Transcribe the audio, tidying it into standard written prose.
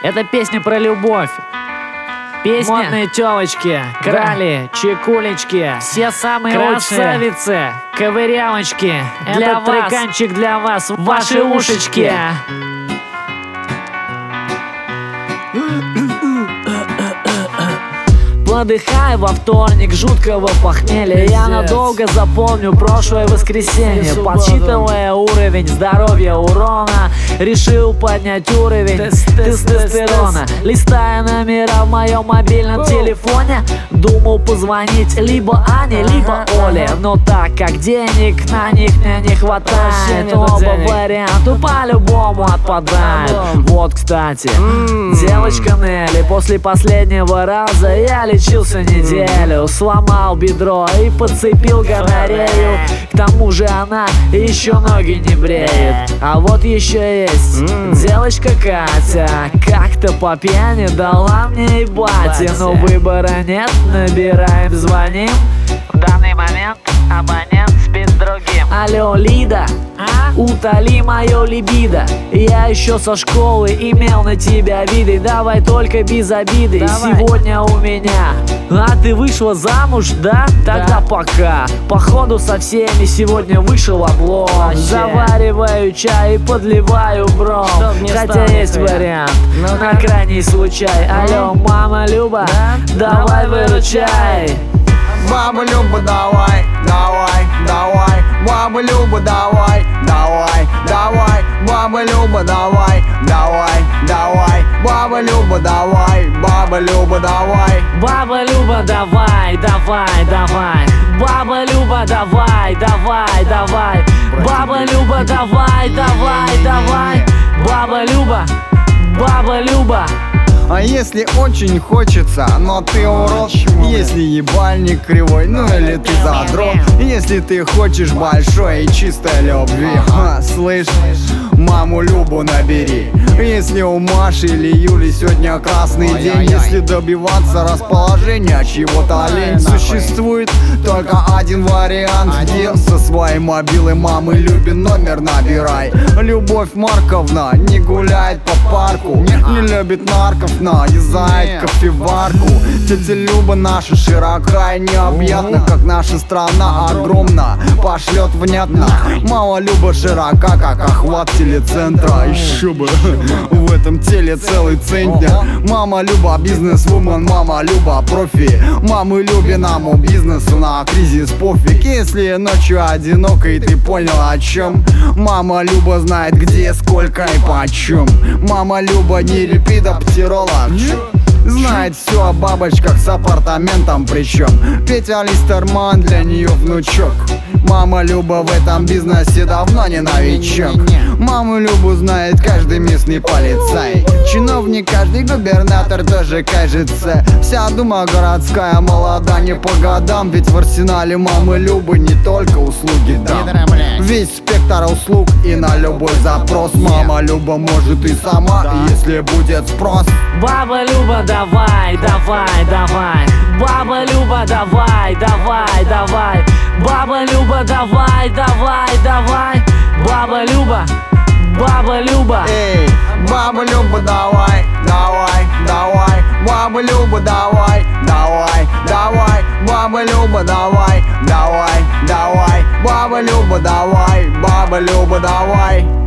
Это песня про любовь. Песня Модные тёлочки, крали, чекулечки, все самые красавицы, ковырявочки. Для Этот вас. треканчик для вас, в Ваши ваши ушечки. Подыхаю во вторник, жуткого похмелья. Я надолго запомню прошлое воскресенье. Подсчитывая уровень здоровья урона, решил поднять уровень тестостерона. Листая номера в моем мобильном телефоне, думал позвонить либо Ане, либо Оле. Но так как денег на них мне не хватает, оба варианта по-любому отпадают. Вот, кстати, девочка Нелли, после последнего раза я лечился неделю, сломал бедро и подцепил гонорею. К тому же она еще ноги не бреет. А вот еще есть девочка Катя, как-то по пьяни дала мне и батя. Но выбора нет, набираем, звоним. В данный момент абонент спит с другим. Алло, Лида, утоли мое либидо. Я еще со школы имел на тебя виды. Давай только без обиды, сегодня у меня. А ты вышла замуж, да? Тогда пока. Походу со всеми сегодня вышел облом. Завариваю чай и подливаю бром. Хотя есть вариант, на крайний случай. Алло, мама Люба, давай выручай. Мама Люба, давай, давай, давай. Мама Люба, давай, давай, давай. Мама Люба, давай, давай, давай. Баба Люба, давай, баба Люба, давай. Баба Люба, давай, давай, давай. Баба Люба, давай, давай, давай. Баба Люба, давай, давай, давай. Баба Люба, баба Люба. А если очень хочется, но ты урод. Если ебальник кривой, ну или ты задрот. Если ты хочешь большой и чистой любви, слышь, маму Любу набери. Если у Маши или Юли сегодня красный день, если добиваться расположения чего-то лень, существует только один вариант, где со своей мобилы мамы Любе номер набирай. Любовь Марковна не гуляет по парку, не любит нарков, нарезает кофеварку. Тетя Люба наша широка и необъятна, как наша страна огромна, пошлет внятно. Мама Люба широка, как охват телецентра. Еще бы в этом теле целый центр. Мама Люба бизнес-вумен, мама Люба профи. Мамы Любиному бизнесу на кризис пофиг. Если ночью одиноко и ты понял о чем, мама Люба знает где, сколько и почем. Мама Люба не репидоптеролог, знает все о бабочках с апартаментом причем. Петя Листерман для нее внучок. Мама Люба в этом бизнесе давно не новичок. Маму Любу знает каждый местный полицай, чиновник, каждый губернатор тоже кажется. Вся дума городская молода не по годам, ведь в арсенале мамы Любы не только услуги дам. Весь спектр услуг и на любой запрос мама Люба может и сама, если будет спрос. Баба Люба, давай, давай, давай. Баба Люба, давай, давай, давай. Баба Люба, давай, давай, давай. Баба Люба, баба Люба. Эй, баба Люба, давай, давай, давай. Баба Люба, давай, давай, давай. Баба Люба, давай, давай, давай. Баба Люба, давай, баба Люба, давай.